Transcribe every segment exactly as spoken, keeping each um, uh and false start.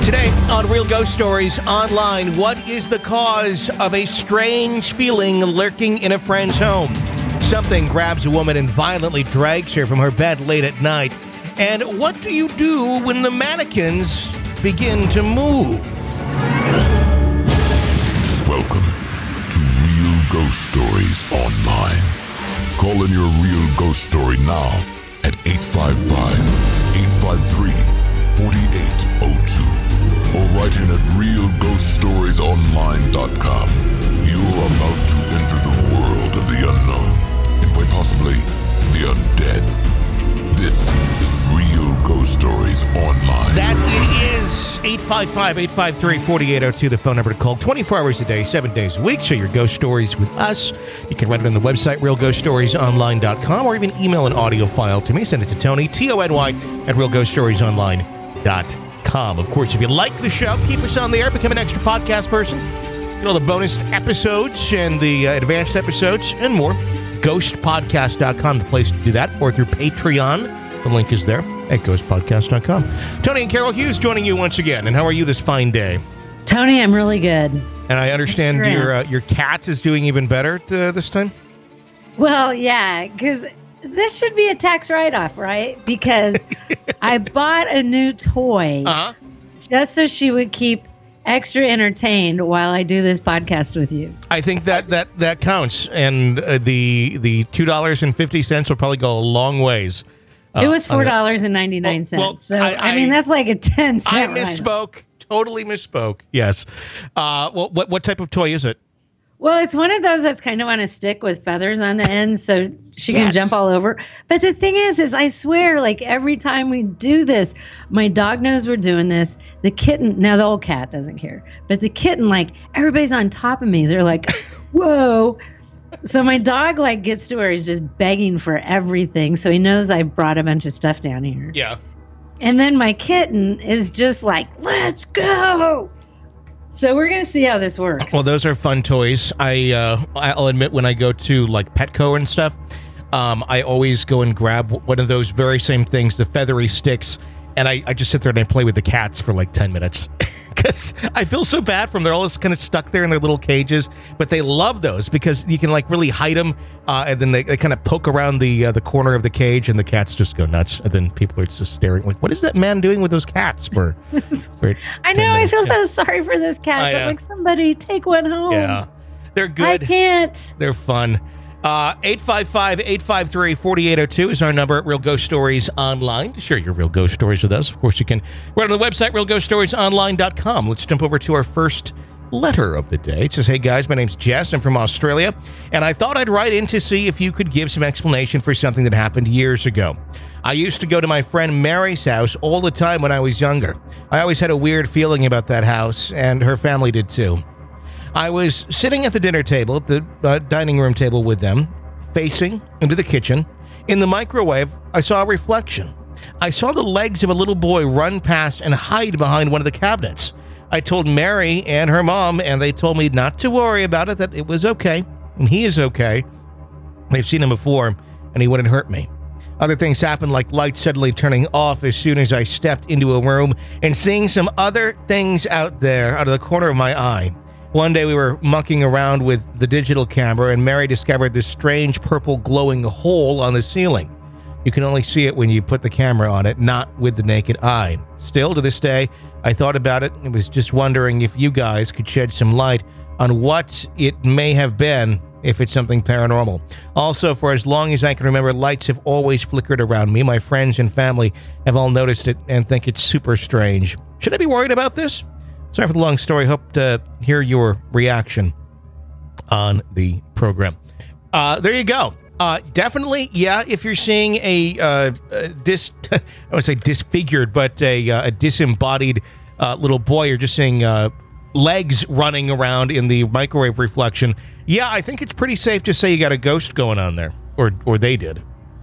Today on Real Ghost Stories Online, what is the cause of a strange feeling lurking in a friend's home? Something grabs a woman and violently drags her from her bed late at night. And what do you do when the mannequins begin to move? Welcome to Real Ghost Stories Online. Call in your real ghost story now at eight five five, eight five three, four eight zero two or write in at real ghost stories online dot com. You are about to enter the world of the unknown and quite possibly the undead. This is Real Ghost Stories Online. That it is eight five five, eight five three, four eight zero two, the phone number to call twenty-four hours a day, seven days a week. Share your ghost stories with us. You can write it on the website, real ghost stories online dot com, or even email an audio file to me. Send it to Tony, T O N Y, at real ghost stories online dot com. Of course, if you like the show, keep us on the air, become an extra podcast person. Get all the bonus episodes and the uh, advanced episodes and more. ghost podcast dot com, the place to do that, or through Patreon. The link is there at ghost podcast dot com. Tony and Carol Hughes joining you once again. And how are you this fine day? Tony, I'm really good. And I understand sure your uh, your cat is doing even better uh, this time? Well, yeah, because this should be a tax write-off, right? Because I bought a new toy uh-huh. just so she would keep extra entertained while I do this podcast with you. I think that that, that counts. And uh, the the two dollars and fifty cents will probably go a long ways. Uh, it was four dollars and ninety-nine cents. Well, well, so, I, I, I mean, that's like a ten cent I misspoke. Write-off. Totally misspoke. Yes. Uh, well, what, what type of toy is it? Well, it's one of those that's kind of on a stick with feathers on the end, so she can yes. jump all over. But the thing is, is I swear, like every time we do this, my dog knows we're doing this. The kitten, now the old cat doesn't care, but the kitten, like everybody's on top of me. They're like, whoa. So my dog like gets to where he's just begging for everything. So he knows I brought a bunch of stuff down here. Yeah. And then my kitten is just like, let's go. So we're going to see how this works. Well, those are fun toys. I, uh, I'll admit when I go to like Petco and stuff, um, I always go and grab one of those very same things, the feathery sticks, and I, I just sit there and I play with the cats for like ten minutes. Because I feel so bad for them. They're all just kind of stuck there in their little cages, but they love those because you can like really hide them, uh, and then they, they kind of poke around the uh, the corner of the cage, and the cats just go nuts. And then people are just staring like, "What is that man doing with those cats?" For, for I know. I feel so sorry for those cats. I, uh, I'm like, somebody take one home. Yeah, they're good. I can't. They're fun. Uh, eight five five, eight five three, four eight zero two is our number at Real Ghost Stories Online. To share your real ghost stories with us, of course, you can write on the website, real ghost stories online dot com. Let's jump over to our first letter of the day. It says, hey, guys, my name's Jess. I'm from Australia, and I thought I'd write in to see if you could give some explanation for something that happened years ago. I used to go to my friend Mary's house all the time when I was younger. I always had a weird feeling about that house, and her family did too. I was sitting at the dinner table, at the uh, dining room table with them, facing into the kitchen. In the microwave, I saw a reflection. I saw the legs of a little boy run past and hide behind one of the cabinets. I told Mary and her mom, and they told me not to worry about it, that it was okay, and he is okay. They've seen him before, and he wouldn't hurt me. Other things happened, like lights suddenly turning off as soon as I stepped into a room and seeing some other things out there out of the corner of my eye. One day we were mucking around with the digital camera, and Mary discovered this strange purple glowing hole on the ceiling. You can only see it when you put the camera on it, not with the naked eye. Still, to this day, I thought about it and was just wondering if you guys could shed some light on what it may have been, if it's something paranormal. Also, for as long as I can remember, lights have always flickered around me. My friends and family have all noticed it and think it's super strange. Should I be worried about this? Sorry for the long story. Hope to hear your reaction on the program. Uh, there you go. Uh, definitely, yeah, if you're seeing a, uh, a dis, I would say disfigured, but a, uh, a disembodied uh, little boy, or just seeing uh, legs running around in the microwave reflection, yeah, I think it's pretty safe to say you got a ghost going on there, or or they did.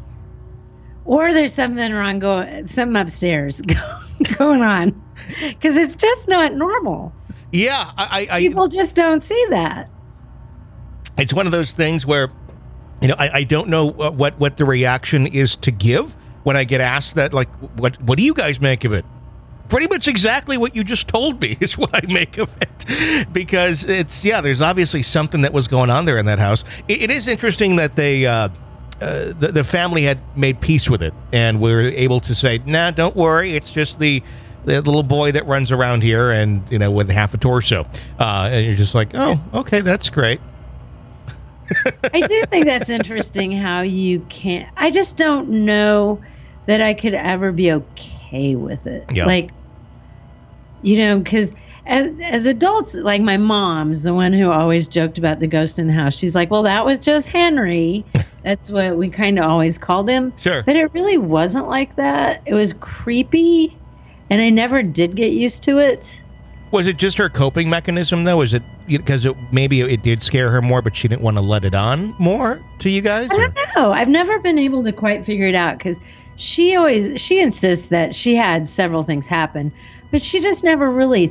Or there's something wrong going, something upstairs going on, because it's just not normal. Yeah, I, I people just don't see that. It's one of those things where, you know, I, I don't know what what the reaction is to give when I get asked that. Like, what what do you guys make of it? pretty much exactly what you just told me is what I make of it. Because it's, yeah, there's obviously something that was going on there in that house. It, it is interesting that they, uh, uh, the, the family had made peace with it and were able to say, nah, don't worry. It's just the, the little boy that runs around here and, you know, with half a torso. Uh, and you're just like, oh, okay, that's great. I do think that's interesting how you can't, I just don't know that I could ever be okay with it. Yeah. Like, you know, because as, as adults, like my mom's the one who always joked about the ghost in the house. She's like, well, that was just Henry. That's what we kind of always called him. Sure. But it really wasn't like that. It was creepy, and I never did get used to it. Was it just her coping mechanism, though? Is it because it maybe it did scare her more, but she didn't want to let it on more to you guys? I don't know. I've never been able to quite figure it out because she always she insists that she had several things happen, but she just never really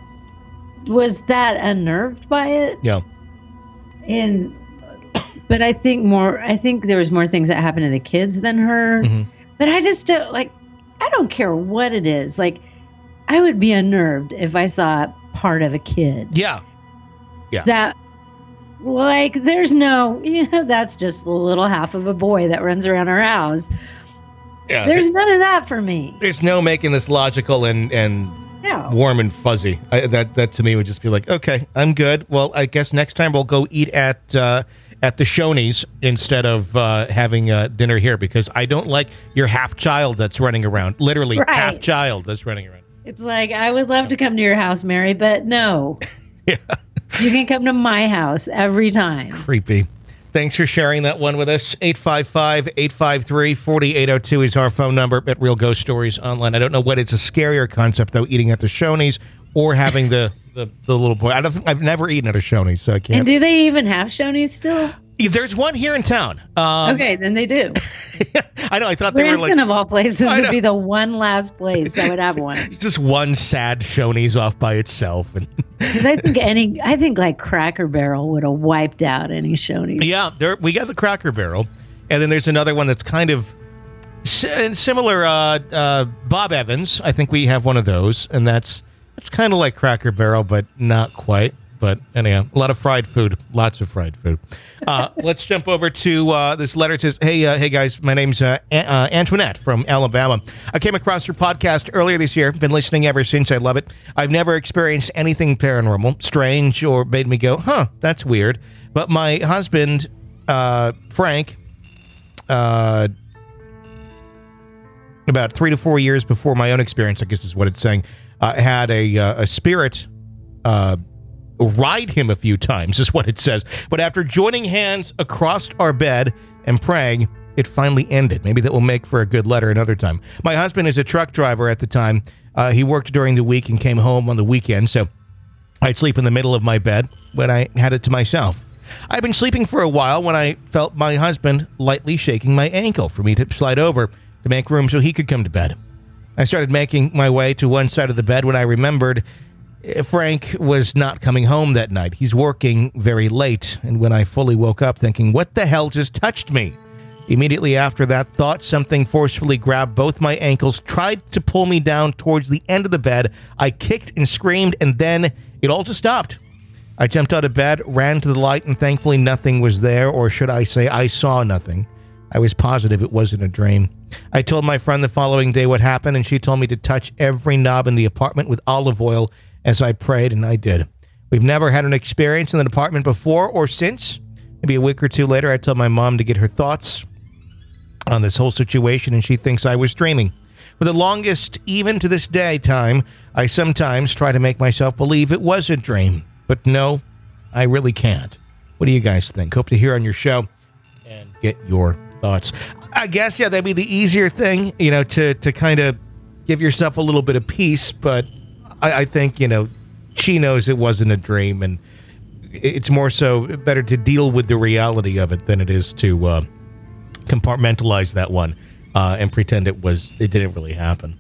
was that unnerved by it. Yeah. And but I think more. I think there was more things that happened to the kids than her. Mm-hmm. But I just don't like. I don't care what it is. Like, I would be unnerved if I saw part of a kid. Yeah. Yeah. That, like, there's no, you know, that's just the little half of a boy that runs around our house. Yeah. There's none of that for me. There's no making this logical and, and No. warm and fuzzy. I, that, that to me would just be like, okay, I'm good. Well, I guess next time we'll go eat at, uh, at the Shoney's instead of uh, having uh, dinner here because I don't like your half child that's running around. Literally Right. half child that's running around. It's like, I would love to come to your house, Mary, but no. Yeah. You can come to my house every time. Creepy. Thanks for sharing that one with us. eight five five, eight five three, four eight zero two is our phone number at Real Ghost Stories Online. I don't know what is a scarier concept, though, eating at the Shoney's or having the, the, the little boy. I don't, I've never eaten at a Shoney's, so I can't. And do they even have Shoney's still? There's one here in town. Um, Okay, then they do. I know. I thought they were Branson, like of all places, I would know. be the one last place that would have one. just one sad Shoney's off by itself. And Because I think any, I think like Cracker Barrel would have wiped out any Shoney's. yeah, there we got the Cracker Barrel, and then there's another one that's kind of si- similar. Uh, uh, Bob Evans, I think we have one of those, and that's it's kind of like Cracker Barrel, but not quite. But anyhow, a lot of fried food, lots of fried food. Uh, let's jump over to uh, this letter. It says, hey, uh, hey guys, my name's uh, A- uh, Antoinette from Alabama. I came across your podcast earlier this year. Been listening ever since. I love it. I've never experienced anything paranormal, strange, or made me go, huh, that's weird. But my husband, uh, Frank, uh, about three to four years before my own experience, I guess is what it's saying, uh, had a, uh, a spirit uh ride him a few times, is what it says. But after joining hands across our bed and praying, it finally ended. Maybe that will make for a good letter another time. My husband is a truck driver at the time. Uh, he worked during the week and came home on the weekend, so I'd sleep in the middle of my bed when I had it to myself. I'd been sleeping for a while when I felt my husband lightly shaking my ankle for me to slide over to make room so he could come to bed. I started making my way to one side of the bed when I remembered Frank was not coming home that night. He's working very late, and when I fully woke up thinking, what the hell just touched me? Immediately after that thought, something forcefully grabbed both my ankles, tried to pull me down towards the end of the bed. I kicked and screamed, and then it all just stopped. I jumped out of bed, ran to the light, and thankfully nothing was there, or should I say I saw nothing. I was positive it wasn't a dream. I told my friend the following day what happened, and she told me to touch every knob in the apartment with olive oil as I prayed, and I did. We've never had an experience in the apartment before or since. Maybe a week or two later, I told my mom to get her thoughts on this whole situation, and she thinks I was dreaming. For the longest, even to this day time, I sometimes try to make myself believe it was a dream. But no, I really can't. What do you guys think? Hope to hear on your show and get your thoughts. I guess, yeah, that'd be the easier thing, you know, to, to kind of give yourself a little bit of peace, but I, I think, you know, she knows it wasn't a dream, and it's more so better to deal with the reality of it than it is to uh, compartmentalize that one uh, and pretend it was it didn't really happen.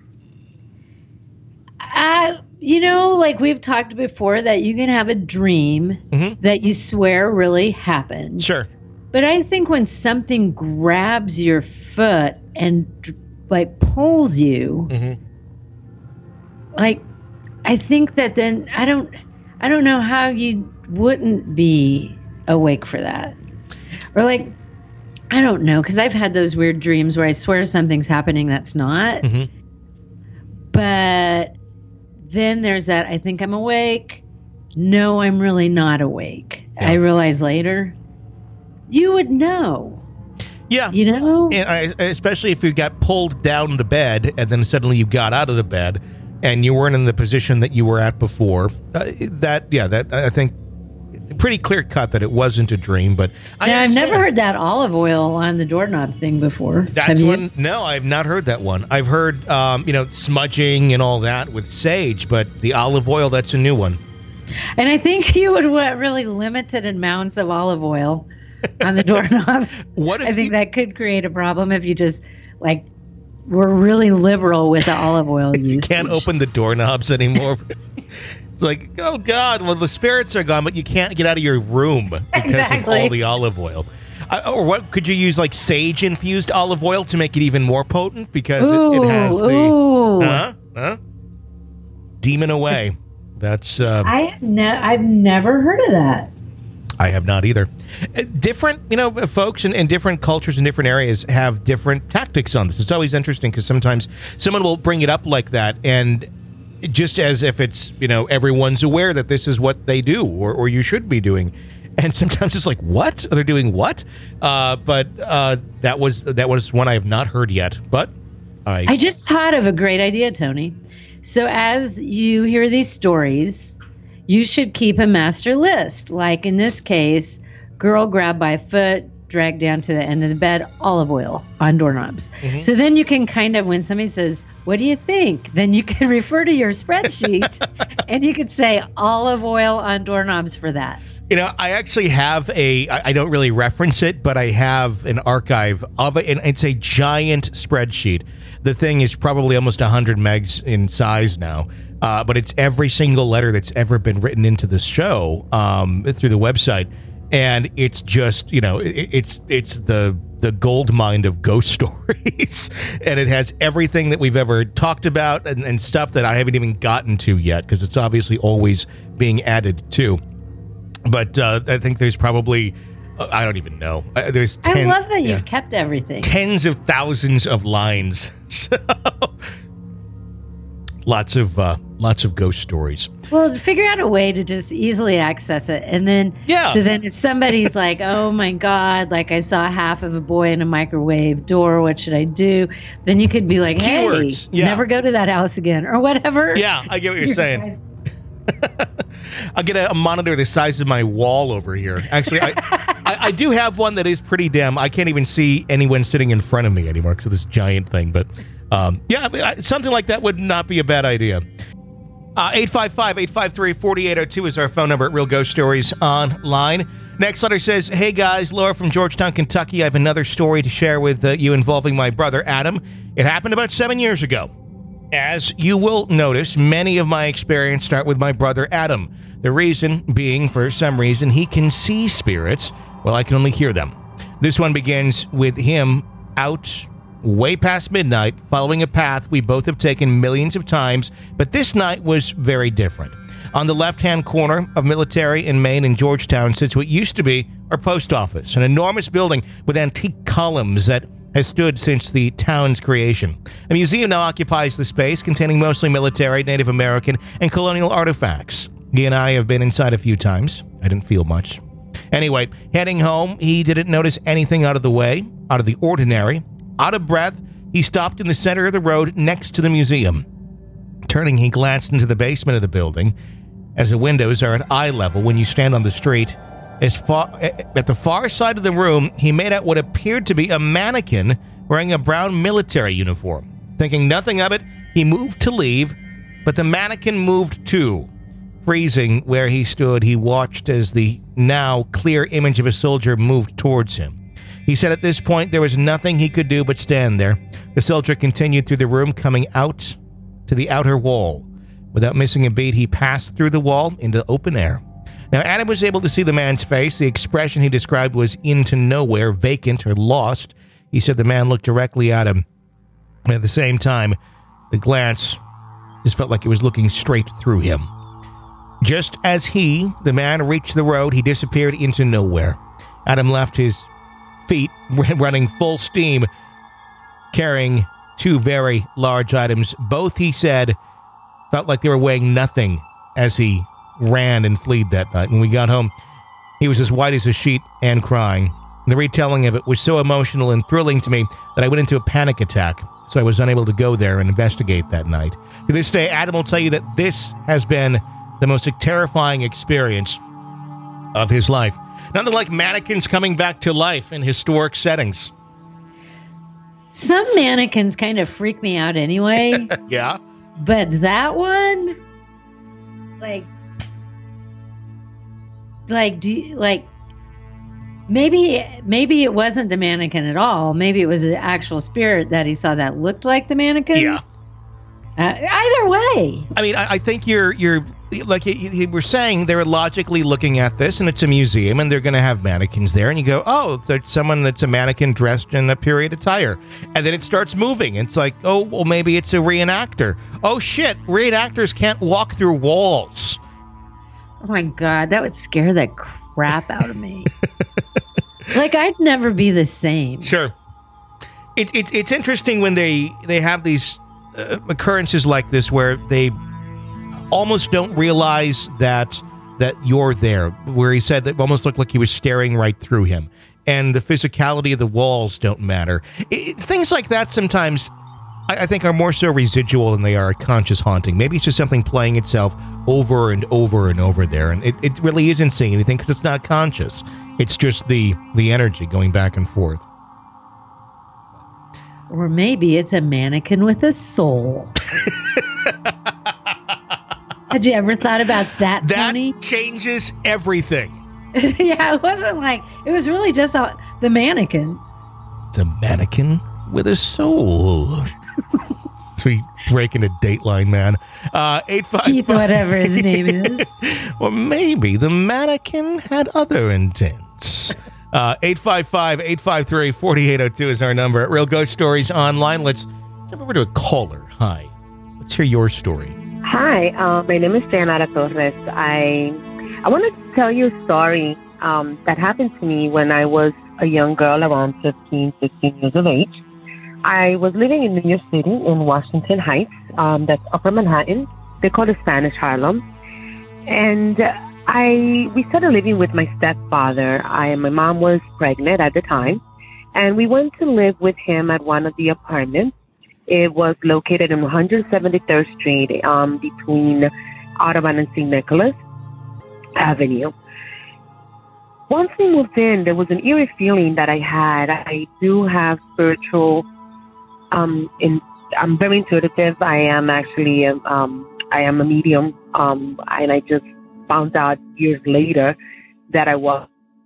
Uh, you know, like we've talked before, that you can have a dream Mm-hmm. that you swear really happened. Sure. But I think when something grabs your foot and like pulls you, Mm-hmm. like, I think that then I don't, I don't know how you wouldn't be awake for that, or like, I don't know, because I've had those weird dreams where I swear something's happening that's not. Mm-hmm. But then there's that, I think I'm awake. No, I'm really not awake. Yeah. I realize later, you would know. Yeah. You know? And I, especially if you got pulled down the bed and then suddenly you got out of the bed and you weren't in the position that you were at before. Uh, that, yeah, that I think pretty clear cut that it wasn't a dream, but I now, I've never heard that olive oil on the doorknob thing before. That's Have you? one. No, I've not heard that one. I've heard, um, you know, smudging and all that with sage, but the olive oil, that's a new one. And I think you would want really limited amounts of olive oil on the doorknobs. What if I think you, that could create a problem if you just like were really liberal with the olive oil use. You can't open the doorknobs anymore. It's like, oh God, well the spirits are gone, but you can't get out of your room because exactly. of all the olive oil. Uh, or what could you use, like sage infused olive oil to make it even more potent because ooh, it, it has the ooh. huh? Huh? Demon away. That's um, I have ne- I've never heard of that. I have not either. Different, you know, folks in, in different cultures in different areas have different tactics on this. It's always interesting because sometimes someone will bring it up like that, and just as if it's, you know, everyone's aware that this is what they do or, or you should be doing. And sometimes it's like, what? They're doing what? Uh, but uh, that was that was one I have not heard yet. But I I just thought of a great idea, Tony. So as you hear these stories, you should keep a master list. Like in this case, girl grabbed by foot, dragged down to the end of the bed, olive oil on doorknobs. Mm-hmm. So then you can kind of, when somebody says, what do you think? Then you can refer to your spreadsheet and you could say olive oil on doorknobs for that. You know, I actually have a, I I don't really reference it, but I have an archive of it, and it's a giant spreadsheet. The thing is probably almost one hundred megs in size now, uh, but it's every single letter that's ever been written into the show um, through the website. And it's just, you know, it, it's it's the the gold mine of ghost stories. And it has everything that we've ever talked about and, and stuff that I haven't even gotten to yet, because it's obviously always being added to. But uh, I think there's probably, uh, I don't even know. Uh, there's ten, I love that you've yeah, kept everything. Tens of thousands of lines. So lots of uh, lots of ghost stories. Well, figure out a way to just easily access it. And then, yeah. So then if somebody's like, oh my God, like I saw half of a boy in a microwave door, what should I do? Then you could be like, hey, Keywords. Yeah. never go to that house again or whatever. Yeah, I get what you're saying. I'll get a, a monitor the size of my wall over here. Actually, I, I, I do have one that is pretty dim. I can't even see anyone sitting in front of me anymore because of this giant thing. But um, yeah, something like that would not be a bad idea. Uh, eight five five, eight five three, four eight zero two is our phone number at Real Ghost Stories Online. Next letter says, hey guys, Laura from Georgetown, Kentucky. I have another story to share with uh, you involving my brother, Adam. It happened about seven years ago. As you will notice, many of my experience start with my brother, Adam. The reason being, for some reason, he can see spirits while I can only hear them. This one begins with him out way past midnight, following a path we both have taken millions of times, but this night was very different. On the left-hand corner of Military and Main in Georgetown sits what used to be our post office, an enormous building with antique columns that has stood since the town's creation. A museum now occupies the space, containing mostly military, Native American, and colonial artifacts. He and I have been inside a few times. I didn't feel much. Anyway, heading home, he didn't notice anything out of the way, out of the ordinary. Out of breath, he stopped in the center of the road next to the museum. Turning, he glanced into the basement of the building, as the windows are at eye level when you stand on the street. As far, at the far side of the room, he made out what appeared to be a mannequin wearing a brown military uniform. Thinking nothing of it, he moved to leave, but the mannequin moved too. Freezing where he stood, he watched as the now clear image of a soldier moved towards him. He said at this point there was nothing he could do but stand there. The soldier continued through the room, coming out to the outer wall. Without missing a beat, he passed through the wall into open air. Now, Adam was able to see the man's face. The expression he described was into nowhere, vacant or lost. He said the man looked directly at him. And at the same time, the glance Just felt like it was looking straight through him. Just as he, the man, reached the road, he disappeared into nowhere. Adam left his feet running full steam, carrying two very large items. Both, he said, felt like they were weighing nothing as he ran and fled that night. When we got home, he was as white as a sheet and crying. The retelling of it was so emotional and thrilling to me that I went into a panic attack, so I was unable to go there and investigate that night. To this day, Adam will tell you that this has been the most terrifying experience of his life. Nothing like mannequins coming back to life in historic settings. Some mannequins kind of freak me out anyway. Yeah. But that one, like, like, do you, like, maybe, maybe it wasn't the mannequin at all. Maybe it was the actual spirit that he saw that looked like the mannequin. Yeah. Uh, either way. I mean, I, I think you're, you're, like you, you were saying, they're logically looking at this, and it's a museum, and they're going to have mannequins there, and you go, oh, there's someone that's a mannequin dressed in a period attire, and then it starts moving. It's like, oh, well, maybe it's a reenactor. Oh, shit, reenactors can't walk through walls. Oh, my God, that would scare the crap out of me. Like, I'd never be the same. Sure. It, it, it's interesting when they, they have these uh, occurrences like this where they almost don't realize that that you're there, where he said that it almost looked like he was staring right through him, and the physicality of the walls don't matter. It, things like that sometimes I, I think are more so residual than they are a conscious haunting. Maybe it's just something playing itself over and over and over there, and it, it really isn't saying anything because it's not conscious. It's just the the energy going back and forth. Or maybe it's a mannequin with a soul. Had you ever thought about that, That Tony? changes everything. Yeah, it wasn't like, it was really just a, the mannequin. It's a mannequin with a soul. Sweet breaking a Dateline, man. Uh, eight five five Keith, whatever his name is. Or maybe the mannequin had other intents. Uh, eight five five, eight five three, four eight zero two is our number at Real Ghost Stories Online. Let's jump over to a caller. Hi. Let's hear your story. Hi, uh, my name is Dayanara Torres. I I want to tell you a story um, that happened to me when I was a young girl, around fifteen, sixteen years of age. I was living in New York City in Washington Heights. Um, that's Upper Manhattan. They call it Spanish Harlem. And I we started living with my stepfather. I my mom was pregnant at the time, and we went to live with him at one of the apartments. It was located in one seventy-third Street, um, between Audubon and Saint Nicholas Avenue. Once we moved in, there was an eerie feeling that I had. I do have spiritual, um, in, I'm very intuitive. I am actually, a, um, I am a medium, um, and I just found out years later that I was.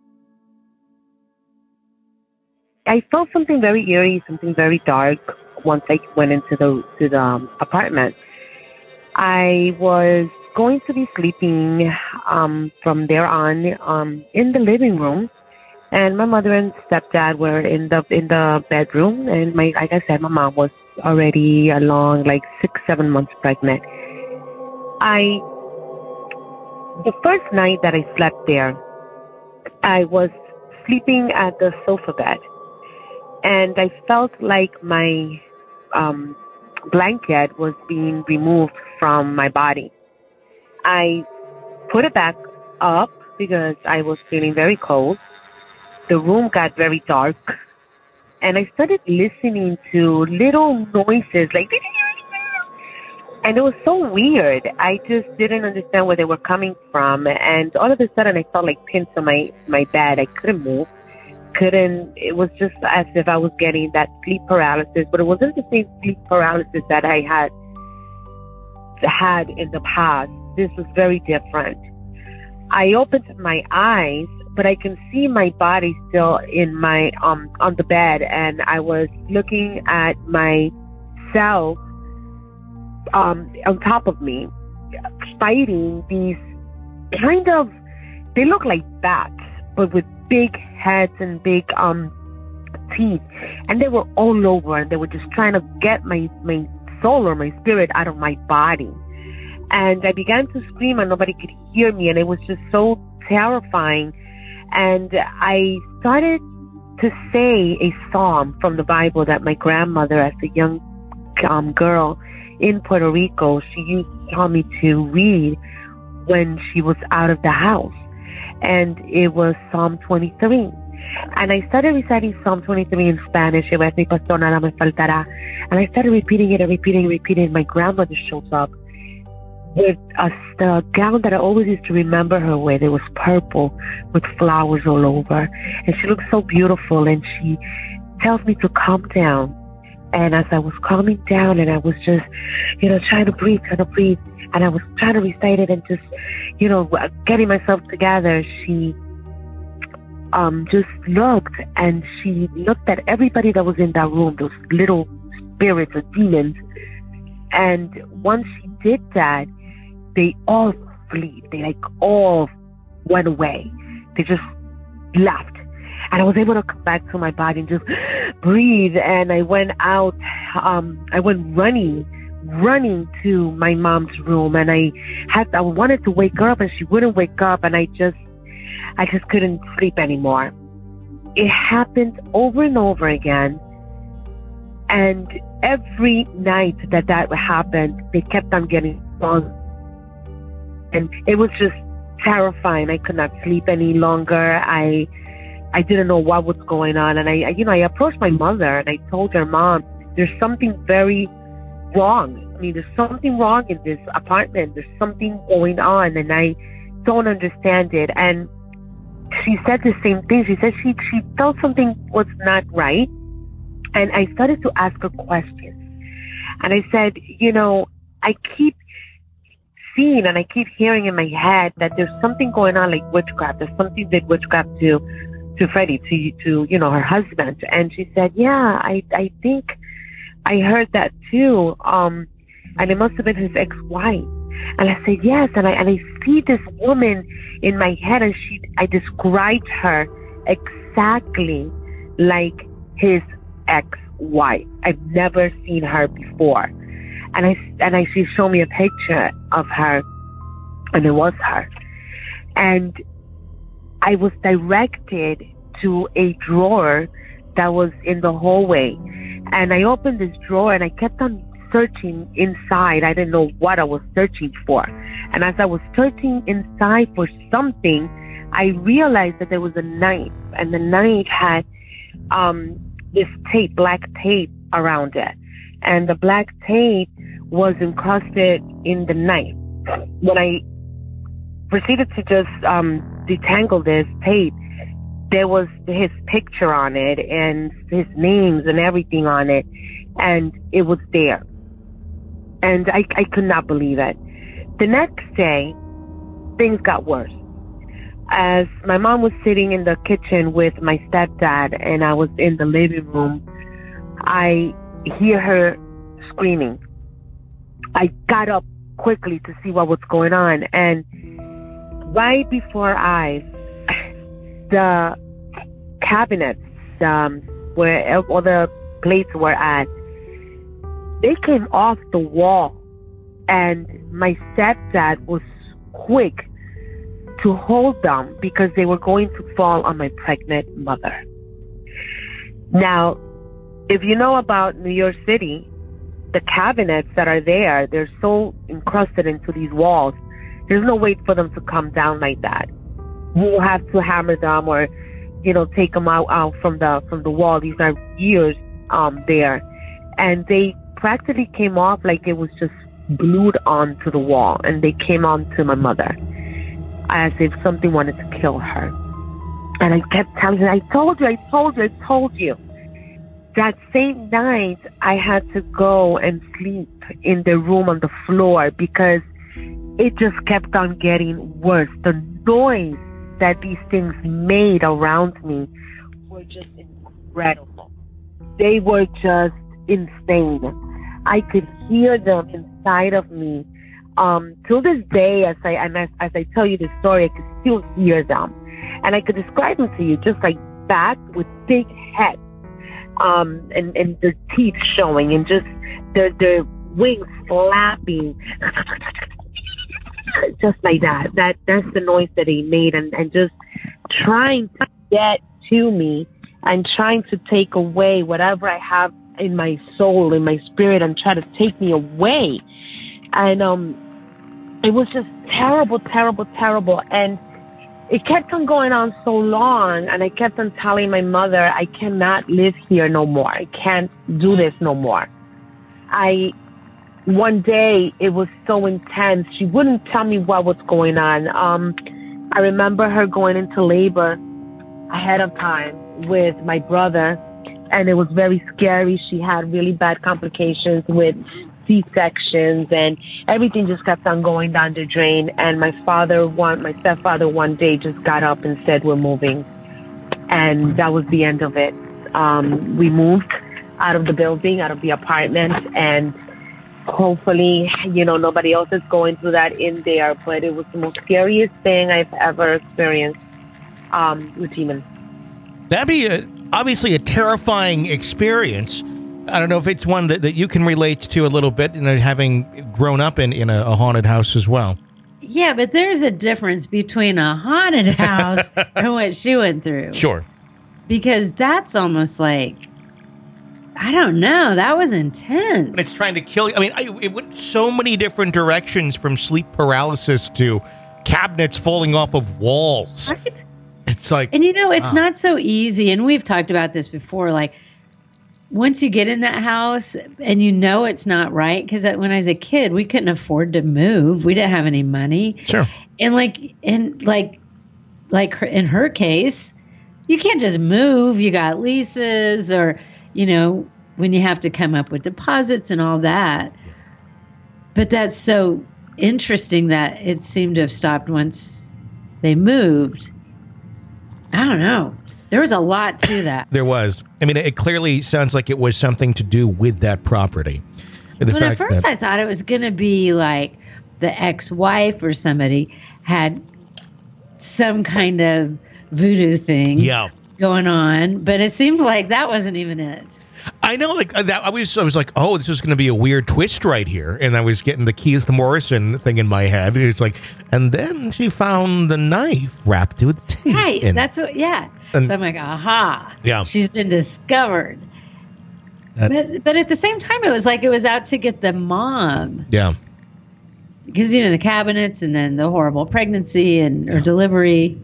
I felt something very eerie, something very dark. Once I went into the to the um, apartment, I was going to be sleeping um, from there on um, in the living room, and my mother and stepdad were in the in the bedroom. And my, like I said, my mom was already along like six, seven months pregnant. I the first night that I slept there, I was sleeping at the sofa bed, and I felt like my Um, blanket was being removed from my body. I put it back up because I was feeling very cold. The room got very dark, and I started listening to little noises like, and it was so weird. I just didn't understand where they were coming from, and all of a sudden I felt like pins on my, my bed. I couldn't move. couldn't, it was just as if I was getting that sleep paralysis, but it wasn't the same sleep paralysis that I had had in the past. This was very different. I opened my eyes, but I can see my body still in my, um, on the bed, and I was looking at myself, um, on top of me, fighting these kind of, they look like bats, but with big heads and big um teeth, and they were all over, and they were just trying to get my my soul or my spirit out of my body. And I began to scream and nobody could hear me, and it was just so terrifying. And I started to say a psalm from the Bible that my grandmother, as a young um, girl in Puerto Rico, she used to tell me to read when she was out of the house. And it was Psalm twenty-three. And I started reciting Psalm twenty-three in Spanish. And I started repeating it and repeating and repeating. My grandmother shows up with a, the gown that I always used to remember her with. It was purple with flowers all over. And she looked so beautiful. And she tells me to calm down. And as I was calming down and I was just, you know, trying to breathe, trying to breathe, and I was trying to recite it and just, you know, getting myself together, she um, just looked, and she looked at everybody that was in that room, those little spirits or demons. And once she did that, they all flee. They like all went away. They just left. And I was able to come back to my body and just breathe. And I went out, um, I went running, running to my mom's room. And I had, I wanted to wake her up and she wouldn't wake up. And I just, I just couldn't sleep anymore. It happened over and over again. And every night that that happened, they kept on getting stronger. And it was just terrifying. I could not sleep any longer. I I didn't know what was going on. And I, I, you know, I approached my mother and I told her, Mom, there's something very wrong. I mean, there's something wrong in this apartment. There's something going on and I don't understand it. And she said the same thing. She said she, she felt something was not right. And I started to ask her questions. And I said, you know, I keep seeing and I keep hearing in my head that there's something going on like witchcraft. There's something that witchcraft to to Freddie, to, to, you know, her husband. And she said, yeah, I, I think I heard that too. Um, and it must have been his ex-wife. And I said, yes. And I, and I see this woman in my head and she, I described her exactly like his ex-wife. I've never seen her before. And I, and I, she showed me a picture of her and it was her. And I was directed to a drawer that was in the hallway. And I opened this drawer and I kept on searching inside. I didn't know what I was searching for. And as I was searching inside for something, I realized that there was a knife. And the knife had um, this tape, black tape around it. And the black tape was encrusted in the knife. When I proceeded to just um, detangle this tape, there was his picture on it and his names and everything on it, and it was there. And I, I could not believe it. The next day, things got worse. As my mom was sitting in the kitchen with my stepdad and I was in the living room, I hear her screaming. I got up quickly to see what was going on, and right before our eyes, the cabinets um, where all the plates were at, they came off the wall, and my stepdad was quick to hold them because they were going to fall on my pregnant mother. Now, if you know about New York City, the cabinets that are there, they're so encrusted into these walls. There's no way for them to come down like that. We'll have to hammer them or, you know, take them out, out from the from the wall. These are years um, there. And they practically came off like it was just glued onto the wall. And they came onto my mother as if something wanted to kill her. And I kept telling her, I told you, I told you, I told you. That same night, I had to go and sleep in the room on the floor because it just kept on getting worse. The noise that these things made around me were just incredible. They were just insane. I could hear them inside of me. Um, till this day, as I and as, as I tell you the story, I could still hear them. And I could describe them to you just like bats with big heads. Um, and, and their teeth showing and just their, their wings flapping, just like that. That that's the noise that he made, and, and just trying to get to me and trying to take away whatever I have in my soul, in my spirit, and try to take me away. And um, it was just terrible, terrible, terrible. And it kept on going on so long, and I kept on telling my mother, I cannot live here no more. I can't do this no more. I, one day, it was so intense. She wouldn't tell me what was going on. Um, I remember her going into labor ahead of time with my brother, and it was very scary. She had really bad complications with C-sections, and everything just kept on going down the drain. And my father, one, my stepfather, one day just got up and said, we're moving. And that was the end of it. Um, we moved out of the building, out of the apartment, and hopefully, you know, nobody else is going through that in there. But it was the most scariest thing I've ever experienced um, with demons. That'd be a, obviously a terrifying experience. I don't know if it's one that, that you can relate to a little bit, you know, having grown up in, in a, a haunted house as well. Yeah, but there's a difference between a haunted house and what she went through. Sure. Because that's almost like, I don't know, that was intense. And it's trying to kill you. I mean, I, it went so many different directions, from sleep paralysis to cabinets falling off of walls. Right? It's like... And you know, it's wow. not so easy, and we've talked about this before, like, once you get in that house and you know it's not right, because when I was a kid, we couldn't afford to move. We didn't have any money. Sure. And like, and like, like her, in her case, you can't just move. You got leases, or, you know, when you have to come up with deposits and all that. But that's so interesting that it seemed to have stopped once they moved. I don't know. There was a lot to that. There was. I mean, it clearly sounds like it was something to do with that property. The Well, at fact first that, I thought it was going to be like the ex-wife or somebody had some kind of voodoo thing yeah. going on, but it seemed like that wasn't even it. I know, like that. I was, I was like, oh, this is going to be a weird twist right here, and I was getting the Keith Morrison thing in my head. It's like, and then she found the knife wrapped with tape. Right. And, That's what. Yeah. and, so I'm like, aha. Yeah. She's been discovered. That, but but at the same time, it was like it was out to get the mom. yeah. Because, you know, the cabinets and then the horrible pregnancy and or delivery.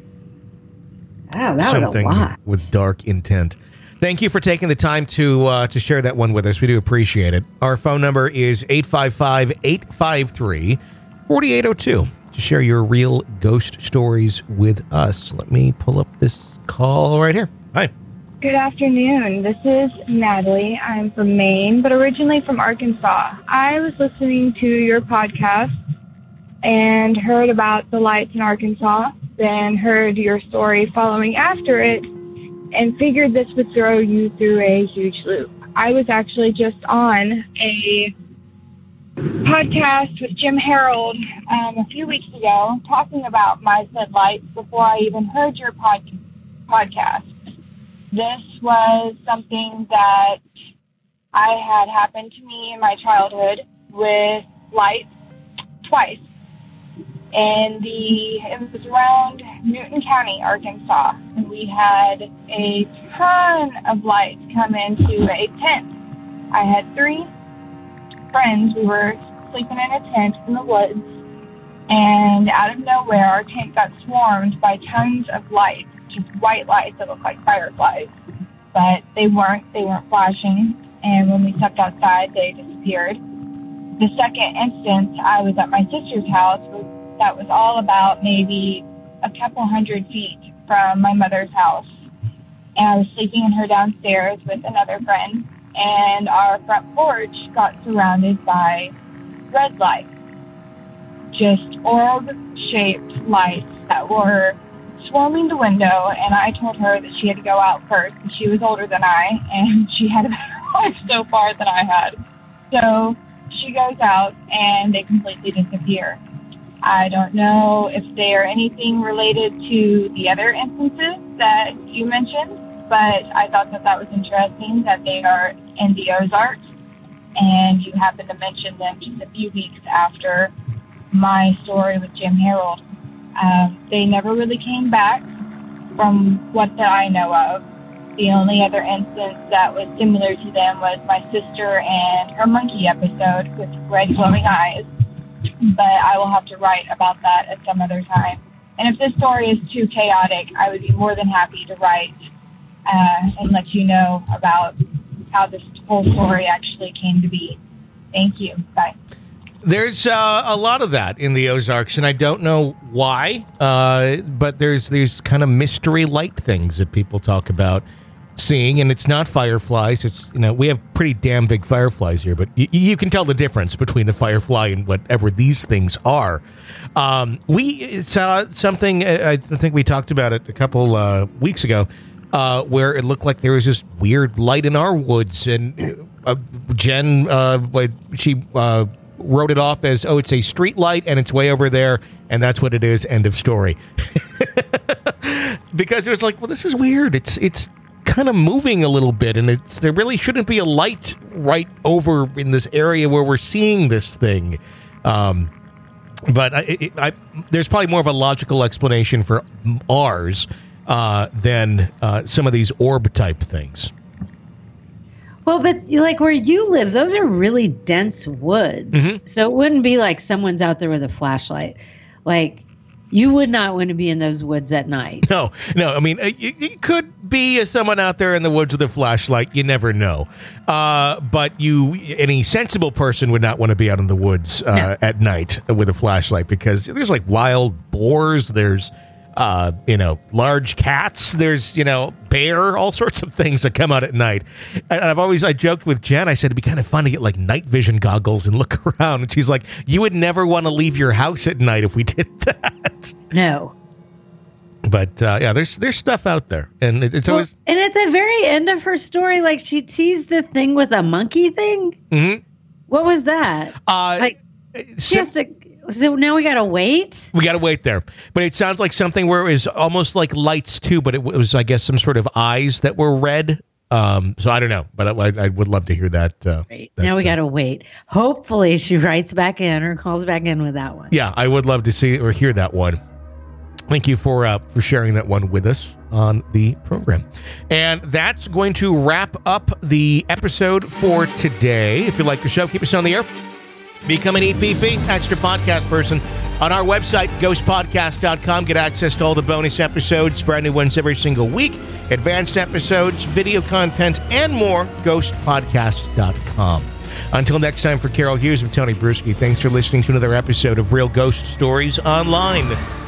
Oh, that Something was a lot. with dark intent. Thank you for taking the time to uh, to share that one with us. We do appreciate it. Our phone number is eight five five, eight five three, four eight zero two to share your real ghost stories with us. Let me pull up this call right here. Hi. Good afternoon. This is Natalie. I'm from Maine, but originally from Arkansas. I was listening to your podcast and heard about the lights in Arkansas, then heard your story following after it, and figured this would throw you through a huge loop. I was actually just on a podcast with Jim Harold um, a few weeks ago talking about my said lights before I even heard your pod- podcast. This was something that I had happened to me in my childhood with lights twice. And the it was around Newton County, Arkansas, and we had a ton of lights come into a tent. I had three friends. We were sleeping in a tent in the woods, and out of nowhere, our tent got swarmed by tons of lights, just white lights that looked like fireflies, but they weren't. They weren't flashing, and when we stepped outside, they disappeared. The second instance, I was at my sister's house. That was all about maybe a couple hundred feet from my mother's house. And I was sleeping in her downstairs with another friend, and our front porch got surrounded by red lights. Just orb-shaped lights that were swarming the window, and I told her that she had to go out first, and she was older than I, and she had a better life so far than I had. So she goes out, and they completely disappear. I don't know if they are anything related to the other instances that you mentioned, but I thought that that was interesting that they are in the Ozarks. and you happened to mention them just a few weeks after my story with Jim Harold. Um, they never really came back from what that I know of. The only other instance that was similar to them was my sister and her monkey episode with red glowing eyes. But I will have to write about that at some other time. And if this story is too chaotic, I would be more than happy to write uh, and let you know about how this whole story actually came to be. Thank you. Bye. There's uh, a lot of that in the Ozarks, and I don't know why, uh, but there's there's kind of mystery light things that people talk about seeing, and it's not fireflies. It's, you know, we have pretty damn big fireflies here, but y- you can tell the difference between the firefly and whatever these things are. Um, we saw something, I think we talked about it a couple uh, weeks ago, uh, where it looked like there was this weird light in our woods, and uh, Jen, uh, she uh, wrote it off as, oh, it's a street light, and it's way over there, and that's what it is, end of story. Because it was like, well, this is weird. It's it's kind of moving a little bit, and it's there really shouldn't be a light right over in this area where we're seeing this thing. Um, but I, it, I, there's probably more of a logical explanation for ours uh, than uh, some of these orb type things. Well, but like where you live, those are really dense woods. Mm-hmm. So it wouldn't be like someone's out there with a flashlight. Like, you would not want to be in those woods at night. No, no. I mean, it, it could be someone out there in the woods with a flashlight. You never know. Uh, but you, any sensible person would not want to be out in the woods uh, no. at night with a flashlight, because there's like wild boars. There's, uh, you know, large cats. There's, you know, bear, all sorts of things that come out at night. And I've always, I joked with Jen, I said it'd be kind of fun to get like night vision goggles and look around. And she's like, you would never want to leave your house at night if we did that. No. But uh, yeah, there's there's stuff out there, and it, it's well, always. And at the very end of her story, like she teased the thing with a monkey thing. Mm-hmm. What was that? Uh, like she has to. So now we gotta wait. We gotta wait there, but it sounds like something where it was almost like lights too, but it was, I guess, some sort of eyes that were red. Um, so I don't know, but I, I would love to hear that. Uh, right. that now stuff. We gotta wait. Hopefully, she writes back in or calls back in with that one. Yeah, I would love to see or hear that one. Thank you for uh, for sharing that one with us on the program. And that's going to wrap up the episode for today. If you like the show, keep us on the air. Become an E P P, extra podcast person, on our website, ghost podcast dot com. Get access to all the bonus episodes, brand new ones every single week, advanced episodes, video content, and more, ghost podcast dot com. Until next time, for Carol Hughes and Tony Bruschi, thanks for listening to another episode of Real Ghost Stories Online.